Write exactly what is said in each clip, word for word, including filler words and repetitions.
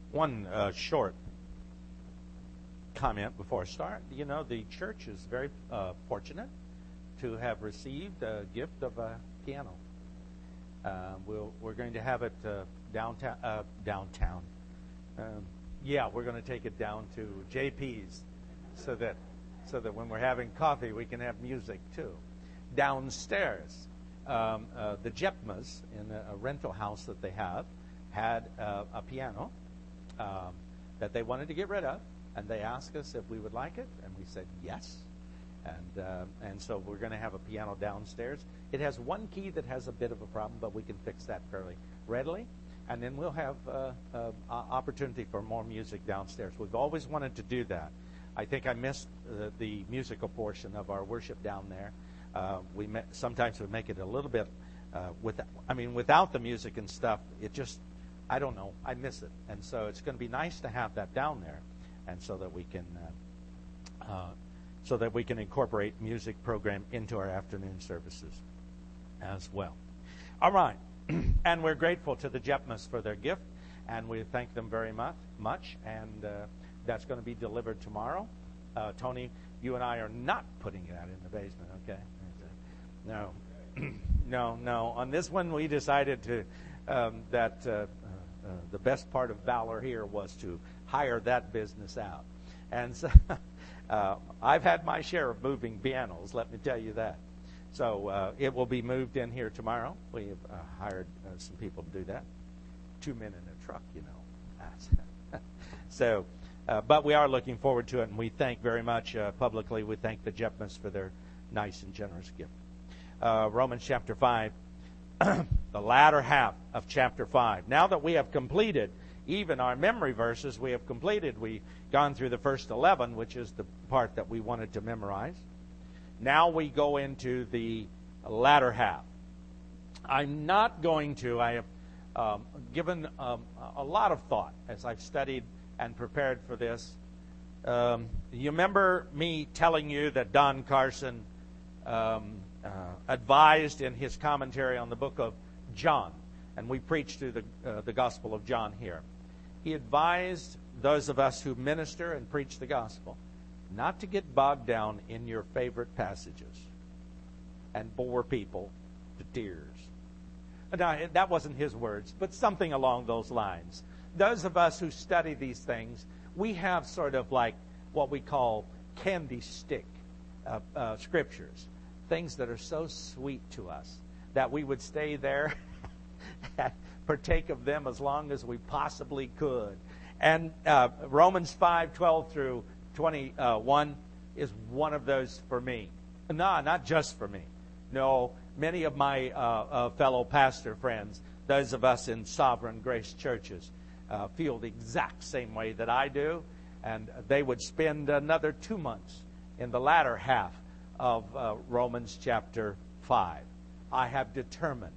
one uh, short comment before I start. You know, the church is very uh, fortunate to have received a gift of a piano. Uh, we'll, we're going to have it uh, downtown. Uh, downtown. Um, yeah, we're going to take it down to J P's, so that so that when we're having coffee, we can have music too. Downstairs, um, uh, the Jepmas, in a, a rental house that they have, had uh, a piano um, that they wanted to get rid of, and they asked us if we would like it, and we said yes. And uh, and so we're going to have a piano downstairs. It has one key that has a bit of a problem, but we can fix that fairly readily. And then we'll have uh, uh, opportunity for more music downstairs. We've always wanted to do that. I think I missed uh, the musical portion of our worship down there. Uh, we met, sometimes we make it a little bit uh, with. I mean, without the music and stuff, it just, I don't know, I miss it. And so it's going to be nice to have that down there, and so that we can. Uh, uh, so that we can incorporate music program into our afternoon services as well. All right. And we're grateful to the Jepmas for their gift, and we thank them very much. much. And uh, that's going to be delivered tomorrow. Uh, Tony, you and I are not putting that in the basement, okay? No. no, no. On this one, we decided to um, that uh, uh, the best part of Valor here was to hire that business out. And so... Uh, I've had my share of moving pianos, let me tell you that. So uh, it will be moved in here tomorrow. We have uh, hired uh, some people to do that. Two men in a truck, you know. so, uh, but we are looking forward to it, and we thank very much uh, publicly. We thank the Jepmas for their nice and generous gift. Uh, Romans chapter five, the latter half of chapter five. Now that we have completed even our memory verses, we have completed. We've gone through the first eleven, which is the part that we wanted to memorize. Now we go into the latter half. I'm not going to, I have um, given um, a lot of thought as I've studied and prepared for this. Um, you remember me telling you that Don Carson um, uh, advised in his commentary on the book of John, and we preached through the, uh, the Gospel of John here. He advised those of us who minister and preach the gospel not to get bogged down in your favorite passages and bore people to tears. Now, that wasn't his words, but something along those lines. Those of us who study these things, we have sort of like what we call candy stick uh, uh, scriptures, things that are so sweet to us that we would stay there and partake of them as long as we possibly could. And uh, Romans five, twelve through twenty-one is one of those for me. No, not just for me. No, many of my uh, uh, fellow pastor friends, those of us in Sovereign Grace churches, uh, feel the exact same way that I do. And they would spend another two months in the latter half of uh, Romans chapter five. I have determined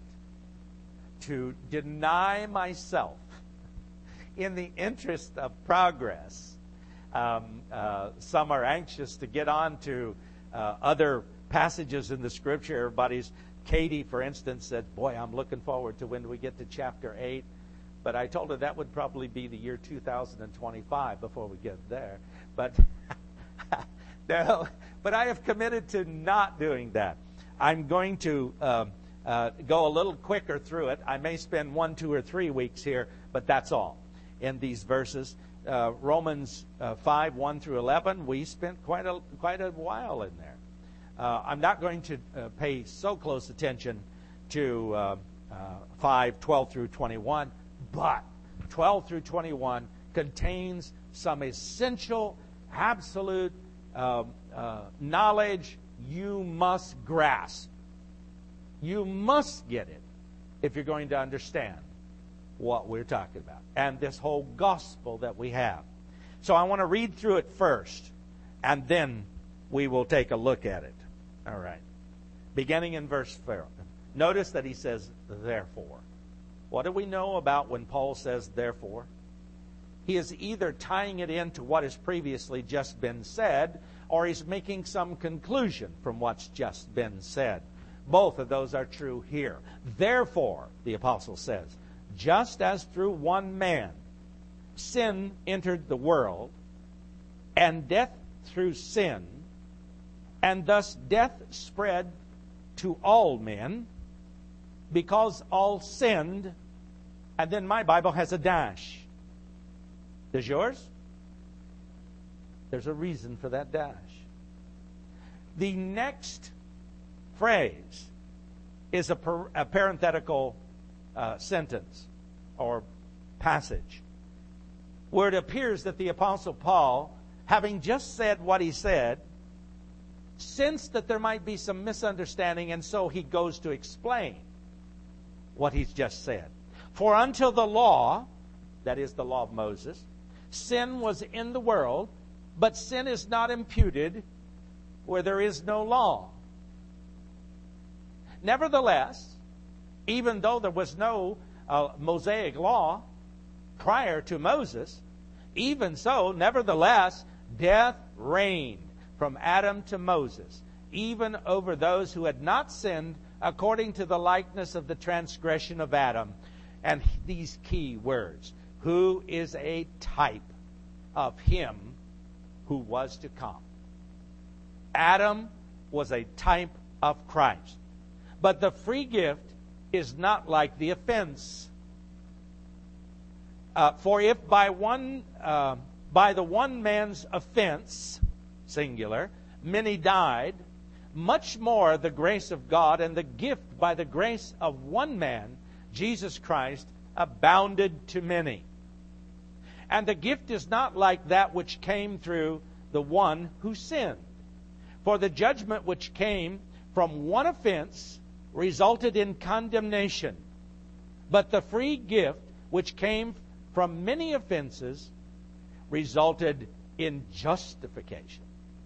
to deny myself in the interest of progress. Um, uh, some are anxious to get on to uh, other passages in the Scripture. Everybody's, Katie, for instance, said, boy, I'm looking forward to when we get to chapter eight. But I told her that would probably be the year two thousand twenty-five before we get there. But, no, but I have committed to not doing that. I'm going to... Um, Uh, go a little quicker through it. I may spend one, two, or three weeks here, but that's all in these verses. Uh, Romans uh, five, one through eleven, we spent quite a quite a while in there. Uh, I'm not going to uh, pay so close attention to uh, uh, five, twelve through twenty-one, but twelve through twenty-one contains some essential, absolute um, uh, knowledge you must grasp. You must get it if you're going to understand what we're talking about and this whole gospel that we have. So I want to read through it first, and then we will take a look at it. All right. Beginning in verse four. Notice that he says, therefore. What do we know about when Paul says, therefore? He is either tying it into what has previously just been said, or he's making some conclusion from what's just been said. Both of those are true here. Therefore, the apostle says, just as through one man sin entered the world, and death through sin, and thus death spread to all men, because all sinned. And then my Bible has a dash. Does yours? There's a reason for that dash. The next phrase is a, per, a parenthetical uh, sentence or passage, where it appears that the Apostle Paul, having just said what he said, sensed that there might be some misunderstanding, and so he goes to explain what he's just said. For until the law, that is the law of Moses, sin was in the world, but sin is not imputed where there is no law. Nevertheless, even though there was no uh, Mosaic law prior to Moses, even so, nevertheless, death reigned from Adam to Moses, even over those who had not sinned according to the likeness of the transgression of Adam. And these key words, who is a type of him who was to come. Adam was a type of Christ. But the free gift is not like the offense. Uh, for if by one, uh, by the one man's offense, singular, many died, much more the grace of God and the gift by the grace of one man, Jesus Christ, abounded to many. And the gift is not like that which came through the one who sinned. For the judgment which came from one offense resulted in condemnation, but the free gift which came from many offenses resulted in justification.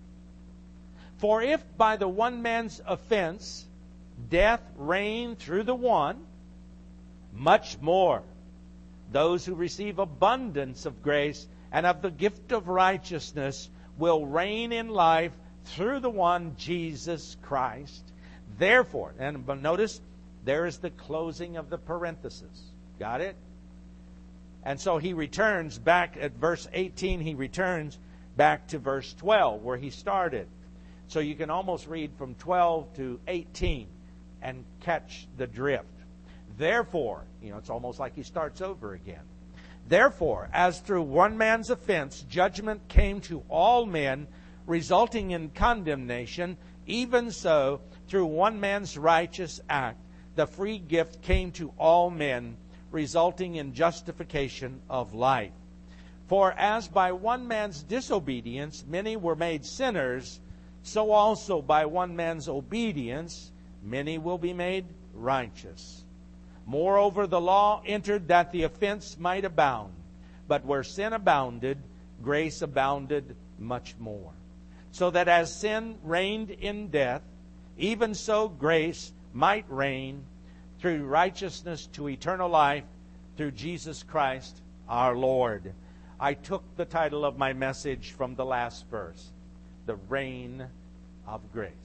For if by the one man's offense death reigned through the one, much more those who receive abundance of grace and of the gift of righteousness will reign in life through the one, Jesus Christ. Therefore, and notice, there is the closing of the parenthesis. Got it? And so he returns back at verse eighteen, he returns back to verse twelve, where he started. So you can almost read from twelve to eighteen and catch the drift. Therefore, you know, it's almost like he starts over again. Therefore, as through one man's offense, judgment came to all men, resulting in condemnation, even so, through one man's righteous act, the free gift came to all men, resulting in justification of life. For as by one man's disobedience many were made sinners, so also by one man's obedience many will be made righteous. Moreover, the law entered that the offense might abound. But where sin abounded, grace abounded much more. So that as sin reigned in death, even so grace might reign through righteousness to eternal life through Jesus Christ our Lord. I took the title of my message from the last verse, the reign of grace.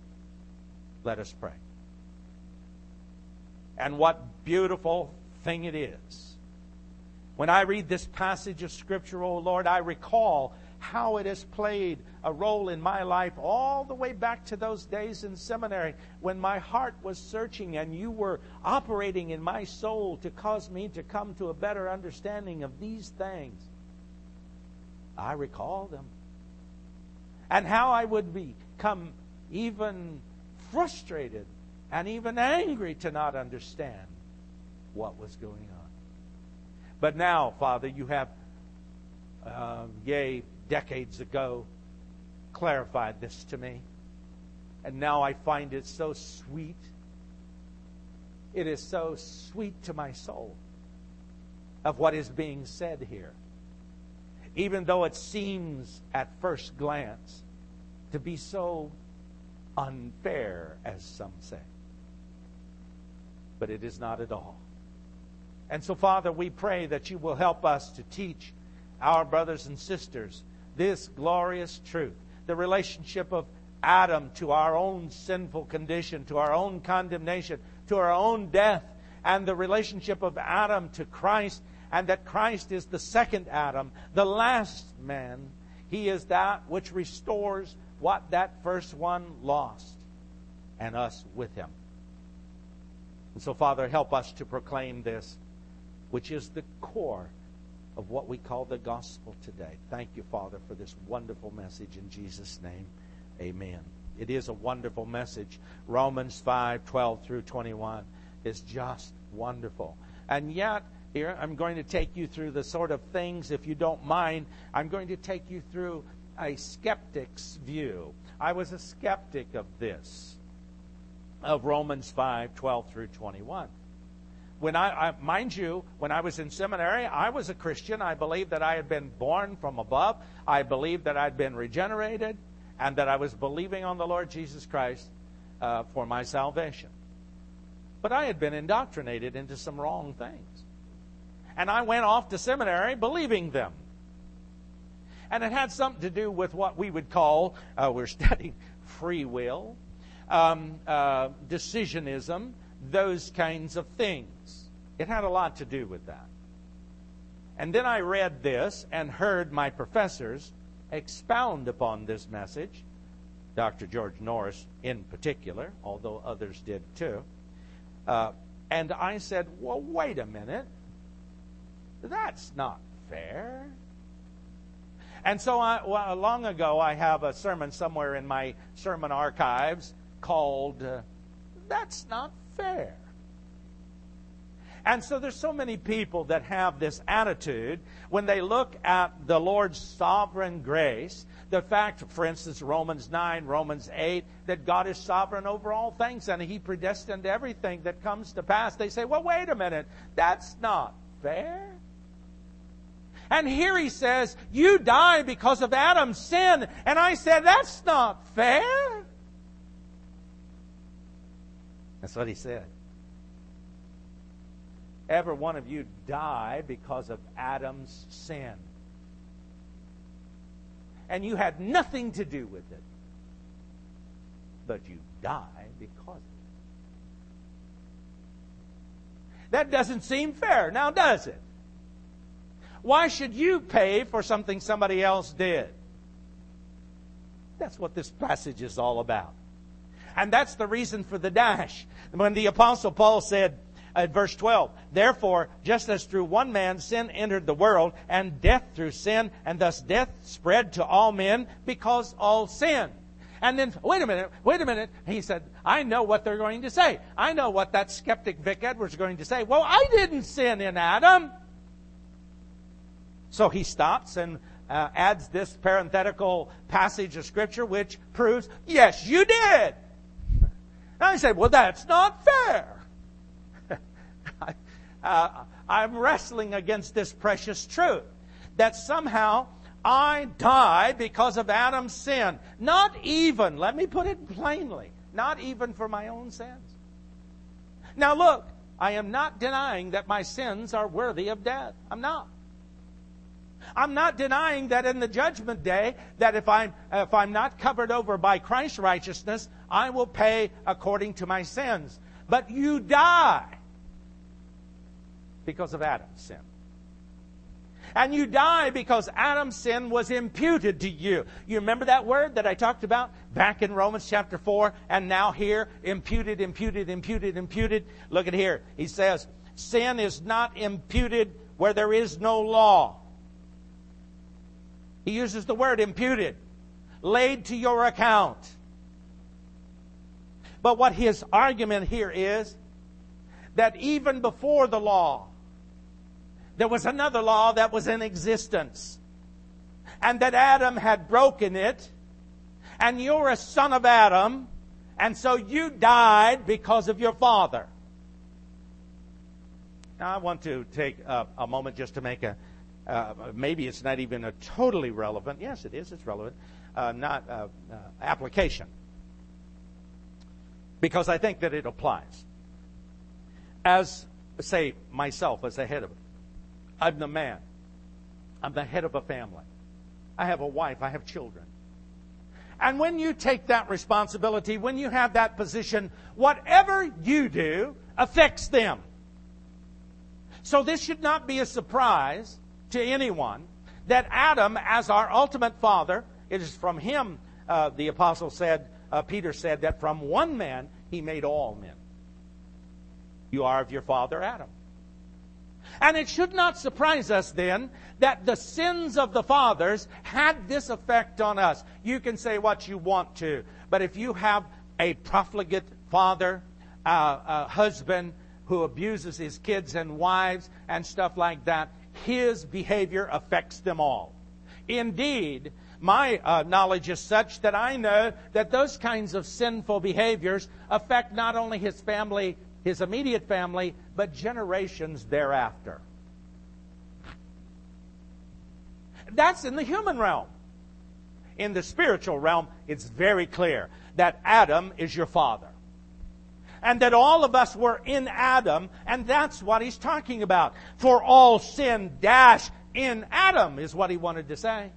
Let us pray. And what beautiful thing it is. When I read this passage of Scripture, oh Lord, I recall how it has played a role in my life all the way back to those days in seminary when my heart was searching and you were operating in my soul to cause me to come to a better understanding of these things. I recall them. And how I would become even frustrated and even angry to not understand what was going on. But now, Father, you have, uh, yea, decades ago, clarified this to me. And now I find it so sweet. It is so sweet to my soul of what is being said here. Even though it seems at first glance to be so unfair, as some say. But it is not at all. And so, Father, we pray that you will help us to teach our brothers and sisters this glorious truth. The relationship of Adam to our own sinful condition, to our own condemnation, to our own death, and the relationship of Adam to Christ, and that Christ is the second Adam, the last man. He is that which restores what that first one lost, and us with him. And so, Father, help us to proclaim this, which is the core of what we call the gospel today. Thank you, Father, for this wonderful message. In Jesus' name, amen. It is a wonderful message. Romans five, twelve through twenty-one is just wonderful. And yet, here I'm going to take you through the sort of things, if you don't mind, I'm going to take you through a skeptic's view. I was a skeptic of this, of Romans five, twelve through twenty-one. When I, I, mind you, when I was in seminary, I was a Christian. I believed that I had been born from above. I believed that I'd been regenerated, and that I was believing on the Lord Jesus Christ uh, for my salvation. But I had been indoctrinated into some wrong things. And I went off to seminary believing them. And it had something to do with what we would call, uh, we're studying free will, um, uh, decisionism, those kinds of things. It had a lot to do with that. And then I read this and heard my professors expound upon this message, Doctor George Norris in particular, although others did too. Uh, and I said, well, wait a minute. That's not fair. And so I, well, long ago, I have a sermon somewhere in my sermon archives called, uh, That's Not Fair. And so there's so many people that have this attitude when they look at the Lord's sovereign grace. The fact, for instance, Romans nine, Romans eight, that God is sovereign over all things and He predestined everything that comes to pass. They say, well, wait a minute, that's not fair. And here He says, you die because of Adam's sin. And I said, that's not fair. That's what He said. Every one of you die because of Adam's sin. And you had nothing to do with it. But you die because of it. That doesn't seem fair, now does it? Why should you pay for something somebody else did? That's what this passage is all about. And that's the reason for the dash. When the Apostle Paul said, at verse twelve, therefore, just as through one man sin entered the world, and death through sin, and thus death spread to all men because all sinned. And then, wait a minute, wait a minute. He said, I know what they're going to say. I know what that skeptic Vic Edwards is going to say. Well, I didn't sin in Adam. So he stops and uh, adds this parenthetical passage of Scripture which proves, yes, you did. And I said, well, that's not fair. Uh, I'm wrestling against this precious truth that somehow I die because of Adam's sin. Not even, let me put it plainly, not even for my own sins. Now look, I am not denying that my sins are worthy of death. I'm not. I'm not denying that in the judgment day, that if I'm, if I'm not covered over by Christ's righteousness, I will pay according to my sins. But you die because of Adam's sin. And you die because Adam's sin was imputed to you. You remember that word that I talked about back in Romans chapter four, and now here, imputed, imputed, imputed, imputed. Look at here. He says, sin is not imputed where there is no law. He uses the word imputed, laid to your account. But what his argument here is that even before the law, there was another law that was in existence. And that Adam had broken it. And you're a son of Adam. And so you died because of your father. Now I want to take a, a moment just to make a, uh, maybe it's not even a totally relevant, yes it is, it's relevant, uh, not uh, uh, application. Because I think that it applies. As, say, myself as the head of it. I'm the man. I'm the head of a family. I have a wife. I have children. And when you take that responsibility, when you have that position, whatever you do affects them. So this should not be a surprise to anyone that Adam, as our ultimate father, it is from him, uh, the apostle said, uh, Peter said, that from one man he made all men. You are of your father Adam. And it should not surprise us then that the sins of the fathers had this effect on us. You can say what you want to, but if you have a profligate father, uh, a husband who abuses his kids and wives and stuff like that, his behavior affects them all. Indeed, my uh, knowledge is such that I know that those kinds of sinful behaviors affect not only his family, his immediate family, but generations thereafter. That's in the human realm. In the spiritual realm, it's very clear that Adam is your father. And that all of us were in Adam, and that's what he's talking about. For all sin dash in Adam is what he wanted to say.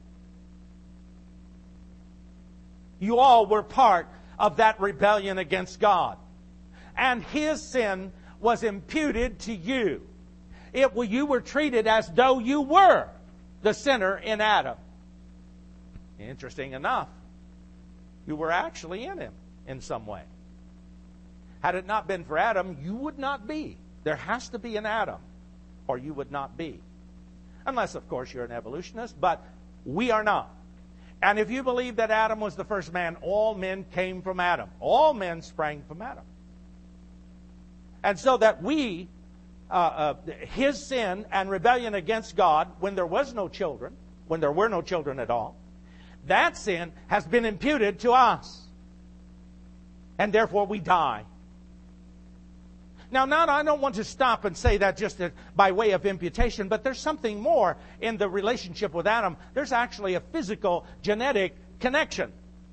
You all were part of that rebellion against God. And his sin was imputed to you. It, you were treated as though you were the sinner in Adam. Interesting enough, you were actually in him in some way. Had it not been for Adam, you would not be. There has to be an Adam, or you would not be. Unless, of course, you're an evolutionist, but we are not. And if you believe that Adam was the first man, all men came from Adam. All men sprang from Adam. And so that we, uh, uh, his sin and rebellion against God, when there was no children, when there were no children at all, that sin has been imputed to us. And therefore we die. Now, not, I don't want to stop and say that just by way of imputation, but there's something more in the relationship with Adam. There's actually a physical, genetic connection.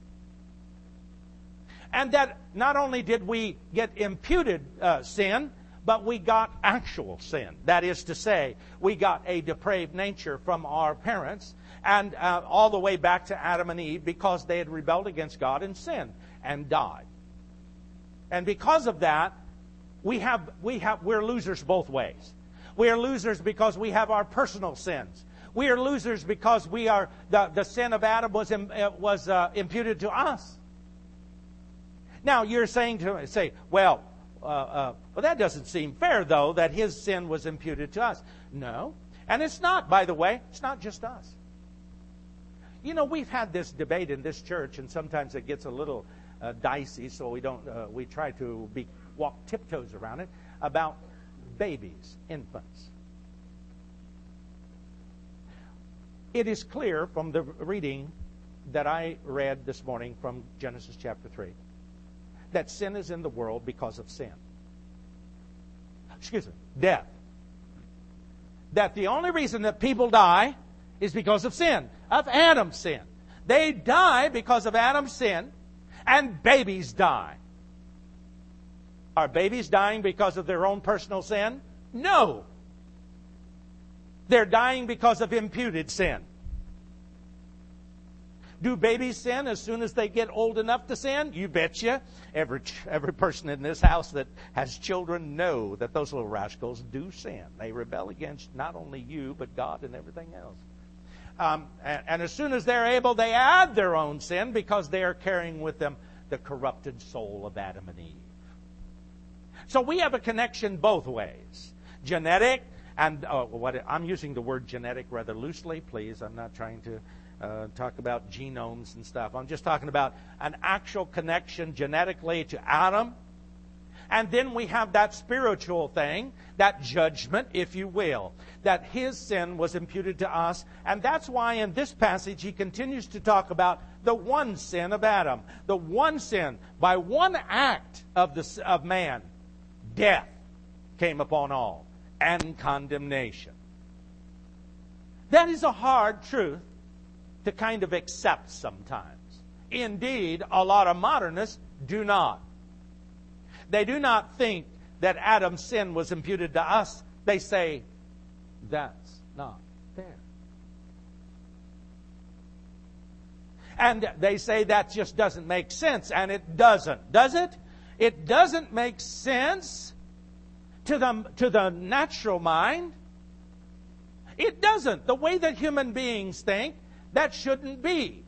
And that not only did we get imputed uh, sin, but we got actual sin. That is to say, we got a depraved nature from our parents, and uh, all the way back to Adam and Eve, because they had rebelled against God and sinned and died. And because of that, we have we have we're losers both ways. We are losers because we have our personal sins. We are losers because we are the, the sin of Adam was uh, was uh, imputed to us. Now you're saying to say, well, uh, uh, well that doesn't seem fair though that his sin was imputed to us. No, and it's not. By the way, it's not just us. You know, we've had this debate in this church, and sometimes it gets a little uh, dicey. So we don't uh, we try to be. walk tiptoes around it, about babies, infants. It is clear from the reading that I read this morning from Genesis chapter three that sin is in the world because of sin. Excuse me, death. That the only reason that people die is because of sin, of Adam's sin. They die because of Adam's sin, and babies die. Are babies dying because of their own personal sin? No. They're dying because of imputed sin. Do babies sin as soon as they get old enough to sin? You betcha. Every, every person in this house that has children know that those little rascals do sin. They rebel against not only you, but God and everything else. Um, and, and as soon as they're able, they add their own sin because they are carrying with them the corrupted soul of Adam and Eve. So we have a connection both ways. Genetic, and uh, what I'm using the word genetic rather loosely, please. I'm not trying to uh, talk about genomes and stuff. I'm just talking about an actual connection genetically to Adam. And then we have that spiritual thing, that judgment, if you will, that his sin was imputed to us. And that's why in this passage he continues to talk about the one sin of Adam. The one sin, by one act of, the, of man, death came upon all, and condemnation. That is a hard truth to kind of accept sometimes. Indeed, a lot of modernists do not. They do not think that Adam's sin was imputed to us. They say, that's not fair. And they say that just doesn't make sense, and it doesn't. Does it? It doesn't make sense to the, to the natural mind. It doesn't. The way that human beings think, that shouldn't be.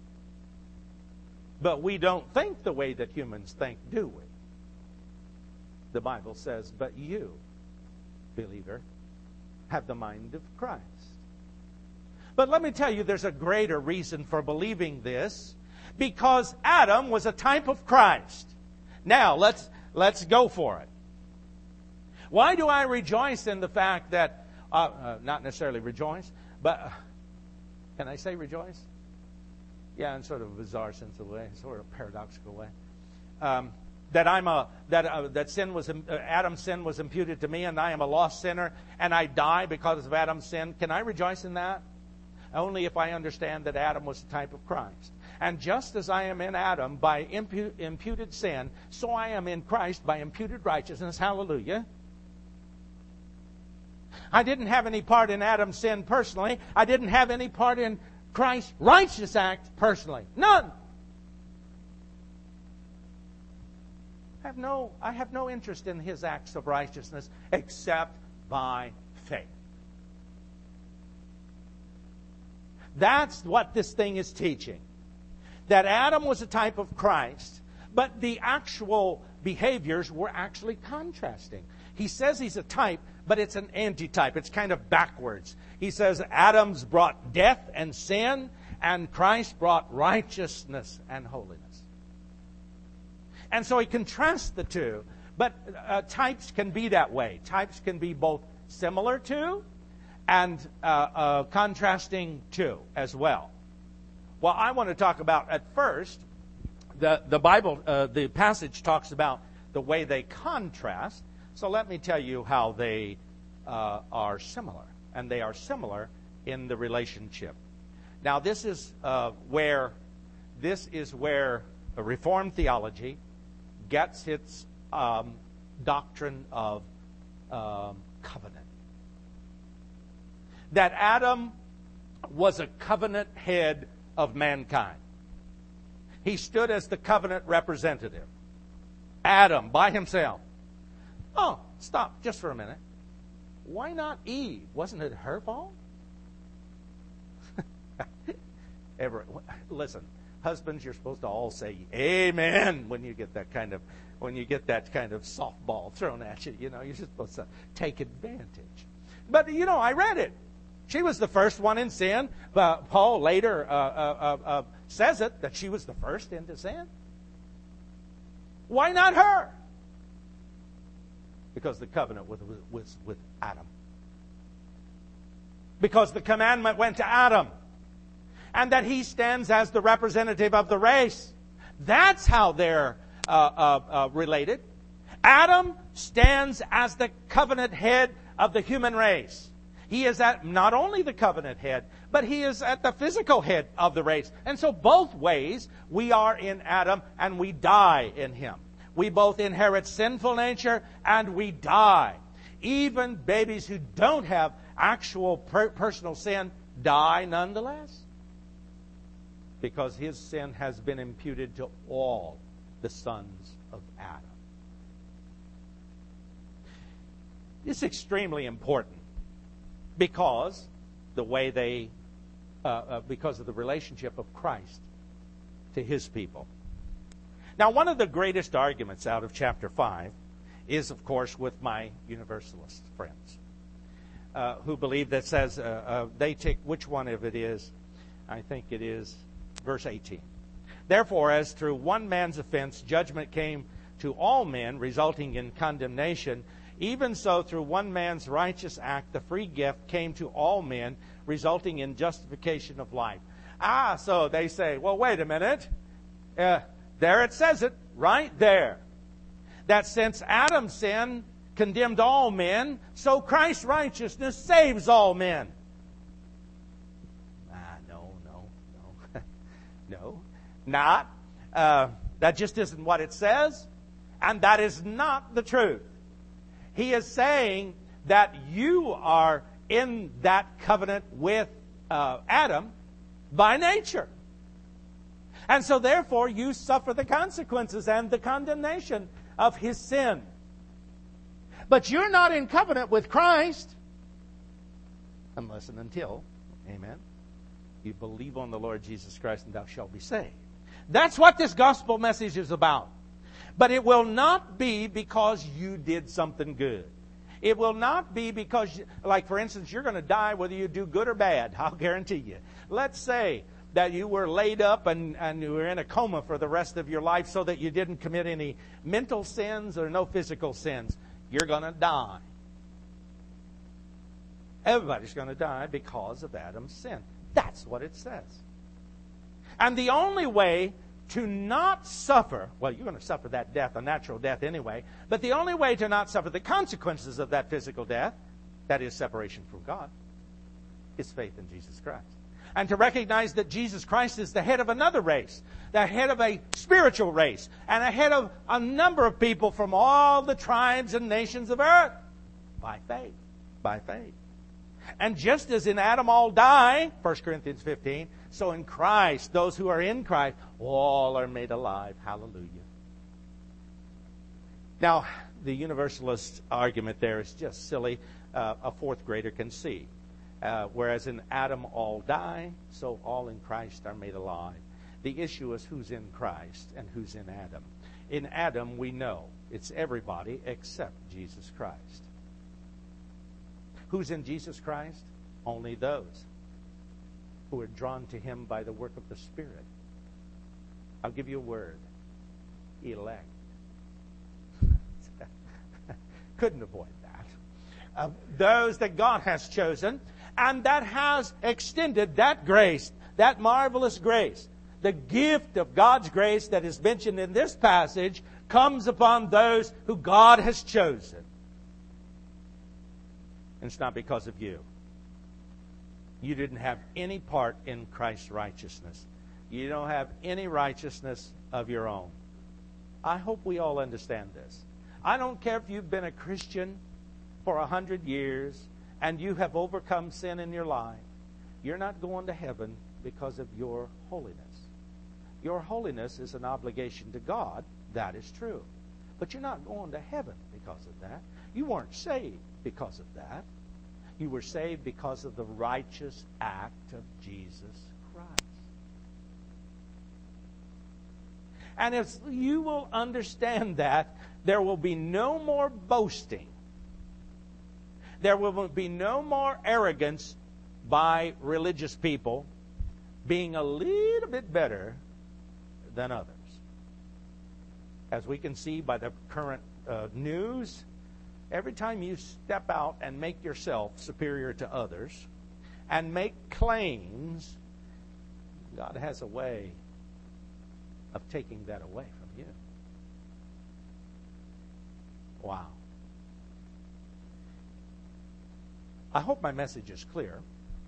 But we don't think the way that humans think, do we? The Bible says, but you, believer, have the mind of Christ. But let me tell you, there's a greater reason for believing this, because Adam was a type of Christ. Now, let's let's go for it. Why do I rejoice in the fact that, uh, uh, not necessarily rejoice, but, uh, can I say rejoice? Yeah, in sort of a bizarre sense of way, sort of paradoxical way. Um, that I'm a that uh, that sin was uh, Adam's sin was imputed to me, and I am a lost sinner, and I die because of Adam's sin. Can I rejoice in that? Only if I understand that Adam was a type of Christ. And just as I am in Adam by impu- imputed sin, so I am in Christ by imputed righteousness. Hallelujah. I didn't have any part in Adam's sin personally. I didn't have any part in Christ's righteous act personally. None. I have no, I have no interest in his acts of righteousness except by faith. That's what this thing is teaching. That Adam was a type of Christ, but the actual behaviors were actually contrasting. He says he's a type, but it's an antitype. It's kind of backwards. He says Adam's brought death and sin, and Christ brought righteousness and holiness. And so he contrasts the two. But uh, types can be that way. Types can be both similar to and uh, uh, contrasting to as well. Well, I want to talk about at first, the, the Bible, uh, the passage talks about the way they contrast. So let me tell you how they uh, are similar. And they are similar in the relationship. Now, this is uh, where this is where a Reformed theology gets its um, doctrine of um, covenant. That Adam was a covenant head of mankind. He stood as the covenant representative. Adam, by himself. Oh, stop just for a minute. Why not Eve? Wasn't it her fault? Ever, listen, husbands, you're supposed to all say amen when you get that kind of when you get that kind of softball thrown at you. You know, you're supposed to take advantage. But you know, I read it. She was the first one in sin. But Paul later uh, uh, uh, uh, says it that she was the first into sin. Why not her? Because the covenant was, was with Adam. Because the commandment went to Adam. And that he stands as the representative of the race. That's how they're uh, uh, uh, related. Adam stands as the covenant head of the human race. He is at not only the covenant head, but he is at the physical head of the race. And so both ways, we are in Adam and we die in him. We both inherit sinful nature and we die. Even babies who don't have actual per- personal sin die nonetheless. Because his sin has been imputed to all the sons of Adam. It's extremely important because the way they, uh, uh, because of the relationship of Christ to his people. Now, one of the greatest arguments out of chapter five is, of course, with my Universalist friends uh, who believe that says uh, uh, they take which one of it is. I think it is verse eighteen. Therefore, as through one man's offense judgment came to all men, resulting in condemnation, even so through one man's righteous act the free gift came to all men, resulting in justification of life. Ah, so they say, well, wait a minute. Uh, there it says it, right there. That since Adam's sin condemned all men, so Christ's righteousness saves all men. No, not. Uh, that just isn't what it says. And that is not the truth. He is saying that you are in that covenant with uh, Adam by nature. And so therefore you suffer the consequences and the condemnation of his sin. But you're not in covenant with Christ unless and until, amen, you believe on the Lord Jesus Christ and thou shalt be saved. That's what this gospel message is about. But it will not be because you did something good. It will not be because, like for instance, you're going to die whether you do good or bad. I'll guarantee you. Let's say that you were laid up and, and you were in a coma for the rest of your life so that you didn't commit any mental sins or no physical sins. You're going to die. Everybody's going to die because of Adam's sin. That's what it says. And the only way to not suffer, well, you're going to suffer that death, a natural death anyway, but the only way to not suffer the consequences of that physical death, that is separation from God, is faith in Jesus Christ. And to recognize that Jesus Christ is the head of another race, the head of a spiritual race, and a head of a number of people from all the tribes and nations of earth. By faith. By faith. And just as in Adam all die, First Corinthians fifteen, so in Christ, those who are in Christ, all are made alive. Hallelujah. Now, the universalist argument there is just silly. Uh, a fourth grader can see. Uh, whereas in Adam all die, so all in Christ are made alive. The issue is who's in Christ and who's in Adam. In Adam, we know it's everybody except Jesus Christ. Who's in Jesus Christ? Only those who are drawn to Him by the work of the Spirit. I'll give you a word. Elect. Couldn't avoid that. Uh, those that God has chosen, and that has extended that grace, that marvelous grace. The gift of God's grace that is mentioned in this passage comes upon those who God has chosen. And it's not because of you. You didn't have any part in Christ's righteousness. You don't have any righteousness of your own. I hope we all understand this. I don't care if you've been a Christian for a hundred years and you have overcome sin in your life. You're not going to heaven because of your holiness. Your holiness is an obligation to God. That is true. But you're not going to heaven because of that. You weren't saved because of that. You were saved because of the righteous act of Jesus Christ. And if you will understand that, there will be no more boasting. There will be no more arrogance by religious people being a little bit better than others. As we can see by the current uh, news, every time you step out and make yourself superior to others and make claims, God has a way of taking that away from you. Wow. I hope my message is clear.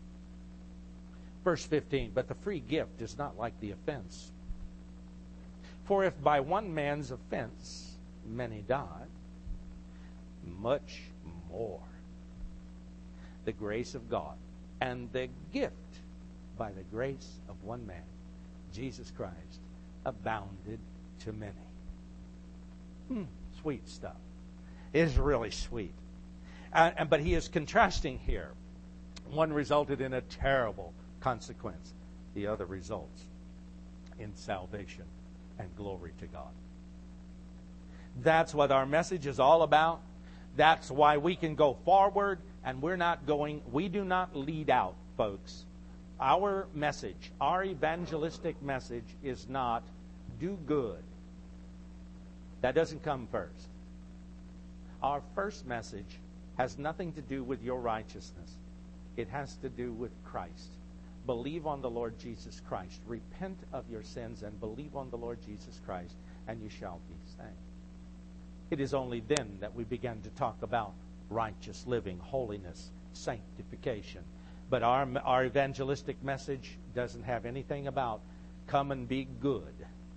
Verse fifteen, but the free gift is not like the offense. For if by one man's offense many died, much more the grace of God and the gift by the grace of one man, Jesus Christ, abounded to many. Hmm, sweet stuff. It is really sweet. Uh, and, but he is contrasting here. One resulted in a terrible consequence. The other results in salvation and glory to God. That's what our message is all about. That's why we can go forward and we're not going, we do not lead out, folks. Our message, our evangelistic message is not do good. That doesn't come first. Our first message has nothing to do with your righteousness. It has to do with Christ. Believe on the Lord Jesus Christ. Repent of your sins and believe on the Lord Jesus Christ, and you shall be saved. It is only then that we begin to talk about righteous living, holiness, sanctification. But our, our evangelistic message doesn't have anything about come and be good.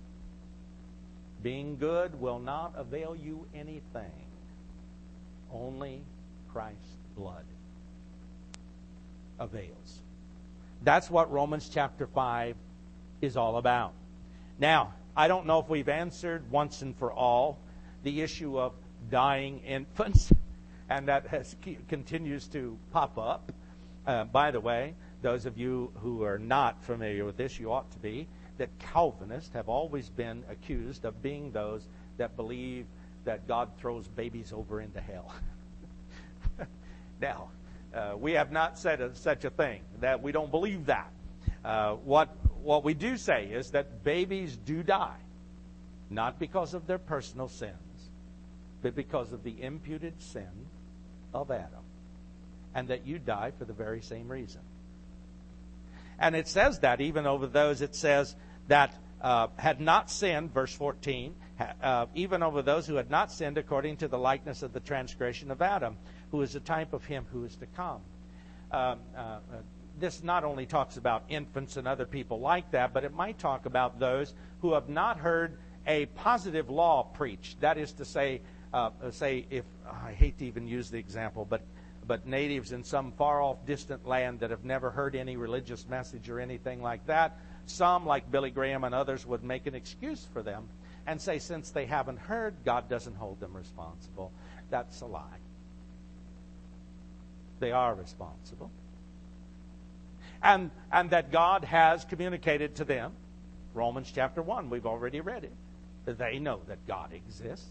Being good will not avail you anything. Only Christ's blood avails. That's what Romans chapter five is all about. Now, I don't know if we've answered once and for all the issue of dying infants. and that has, continues to pop up. Uh, by the way, those of you who are not familiar with this, you ought to be, that Calvinists have always been accused of being those that believe that God throws babies over into hell. Now, uh, we have not said a, such a thing, that we don't believe that. Uh, what, what we do say is that babies do die, not because of their personal sins, but because of the imputed sin of Adam, and that you die for the very same reason. And it says that even over those, it says that uh, had not sinned, verse fourteen, uh, even over those who had not sinned according to the likeness of the transgression of Adam, who is a type of him who is to come. Um, uh, uh, this not only talks about infants and other people like that, but it might talk about those who have not heard a positive law preached. That is to say, uh, say if I hate to even use the example, but but natives in some far-off distant land that have never heard any religious message or anything like that, some, like Billy Graham and others, would make an excuse for them and say, since they haven't heard, God doesn't hold them responsible. That's a lie. They are responsible. And, and that God has communicated to them, Romans chapter one, we've already read it, that they know that God exists.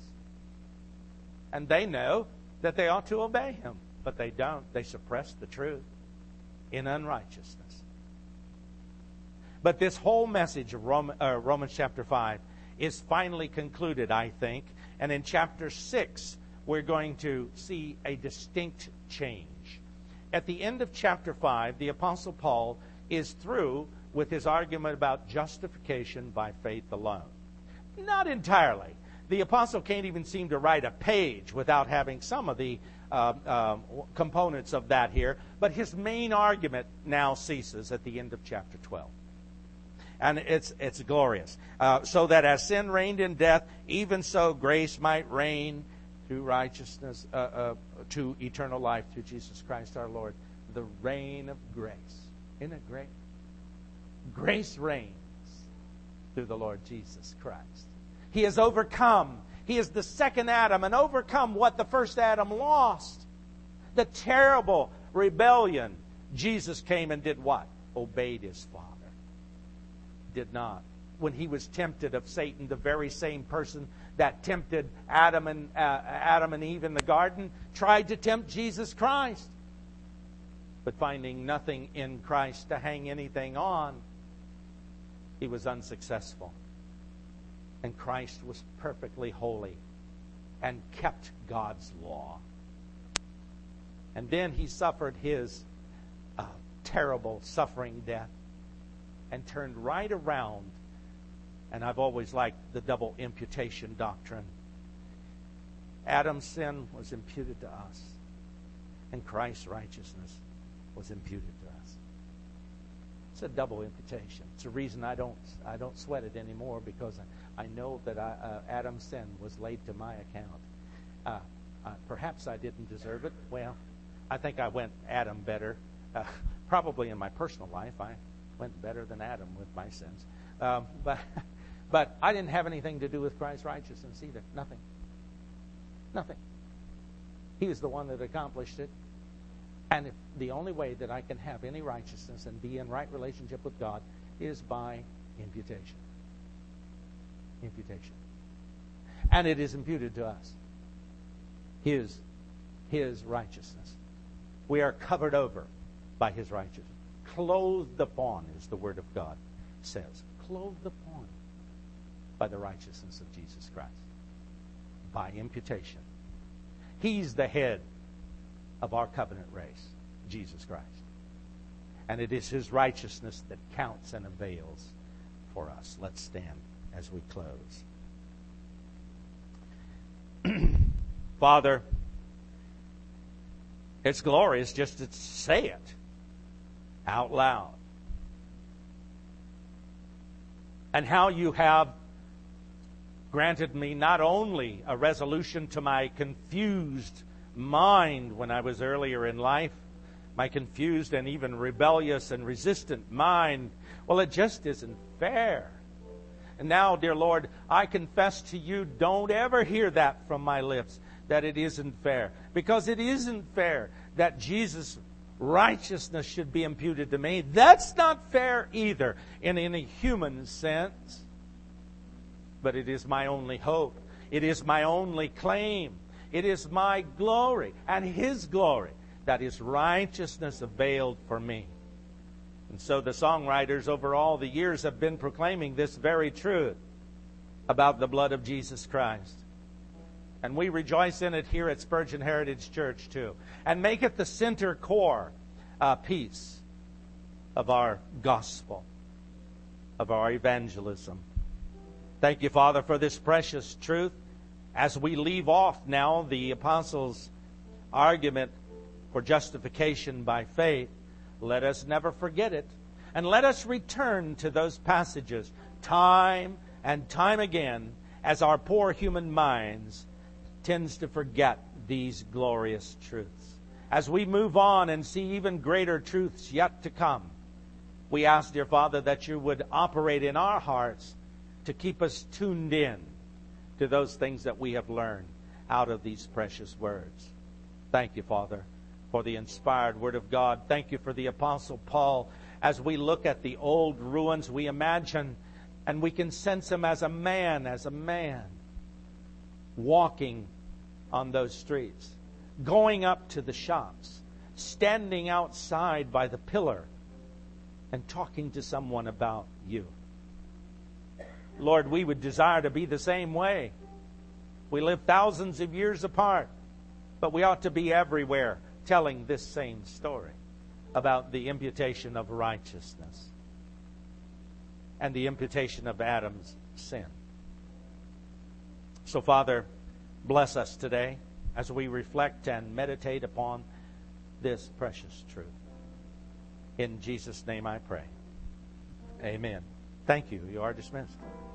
And they know that they ought to obey Him. But they don't. They suppress the truth in unrighteousness. But this whole message of Roman, uh, Romans chapter five is finally concluded, I think. And in chapter six, we're going to see a distinct change. At the end of chapter five, the Apostle Paul is through with his argument about justification by faith alone. Not entirely. The Apostle can't even seem to write a page without having some of the uh, uh, components of that here. But his main argument now ceases at the end of chapter twelve. And it's it's glorious. Uh, so that as sin reigned in death, even so grace might reign through righteousness, uh, uh, to eternal life through Jesus Christ our Lord. The reign of grace. Isn't it great? Grace reigns through the Lord Jesus Christ. He has overcome. He is the second Adam and overcome what the first Adam lost. The terrible rebellion. Jesus came and did what? Obeyed His Father. Did not. When He was tempted of Satan, the very same person that tempted Adam and uh, Adam and Eve in the garden, tried to tempt Jesus Christ. But finding nothing in Christ to hang anything on, he was unsuccessful. And Christ was perfectly holy and kept God's law. And then He suffered His uh, terrible suffering death and turned right around. And I've always liked the double imputation doctrine. Adam's sin was imputed to us, and Christ's righteousness was imputed to us. It's a double imputation. It's a reason I don't I don't sweat it anymore, because I, I know that I, uh, Adam's sin was laid to my account. Uh, uh, perhaps I didn't deserve it. Well, I think I went Adam better. Uh, probably in my personal life, I went better than Adam with my sins. Um, but but I didn't have anything to do with Christ's righteousness either. Nothing. Nothing. He was the one that accomplished it. And if the only way that I can have any righteousness and be in right relationship with God is by imputation. Imputation. And it is imputed to us. His, His righteousness. We are covered over by His righteousness. Clothed upon, is the Word of God says. Clothed upon by the righteousness of Jesus Christ. By imputation. He's the head of our covenant race, Jesus Christ. And it is His righteousness that counts and avails for us. Let's stand as we close. Father, it's glorious just to say it out loud. And how You have granted me not only a resolution to my confused mind when I was earlier in life, my confused and even rebellious and resistant mind. Well, it just isn't fair. And now, dear Lord, I confess to You, don't ever hear that from my lips, that it isn't fair. Because it isn't fair that Jesus' righteousness should be imputed to me. That's not fair either in any human sense. But it is my only hope. It is my only claim. It is my glory and His glory that His righteousness availed for me. And so the songwriters over all the years have been proclaiming this very truth about the blood of Jesus Christ. And we rejoice in it here at Spurgeon Heritage Church too. And make it the center core uh, piece of our gospel, of our evangelism. Thank you, Father, for this precious truth. As we leave off now the apostles' argument for justification by faith, let us never forget it. And let us return to those passages time and time again, as our poor human minds tends to forget these glorious truths. As we move on and see even greater truths yet to come, we ask, dear Father, that you would operate in our hearts to keep us tuned in to those things that we have learned out of these precious words. Thank you, Father, for the inspired Word of God. Thank you for the Apostle Paul. As we look at the old ruins, we imagine and we can sense him as a man, as a man, walking on those streets, going up to the shops, standing outside by the pillar, and talking to someone about you. Lord, we would desire to be the same way. We live thousands of years apart, but we ought to be everywhere telling this same story about the imputation of righteousness and the imputation of Adam's sin. So, Father, bless us today as we reflect and meditate upon this precious truth. In Jesus' name I pray. Amen. Thank you. You are dismissed.